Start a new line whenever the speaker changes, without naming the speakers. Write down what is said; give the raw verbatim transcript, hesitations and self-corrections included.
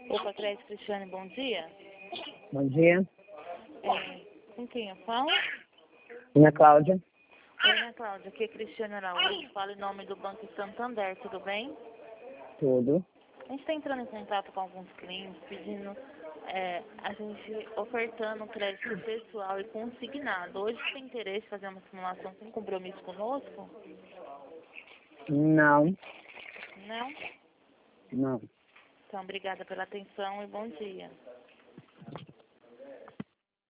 Opa, Crédito Cristiane, bom dia.
Bom dia.
É, com quem eu falo?
Minha Cláudia.
Oi, Ana Cláudia, aqui é Cristiane Araújo, falo em nome do Banco Santander, tudo bem?
Tudo.
A gente está entrando em contato com alguns clientes, pedindo, é, a gente ofertando crédito pessoal e consignado. Hoje você tem interesse em fazer uma simulação sem compromisso conosco?
Não.
Não?
Não.
Então, obrigada pela atenção e bom dia.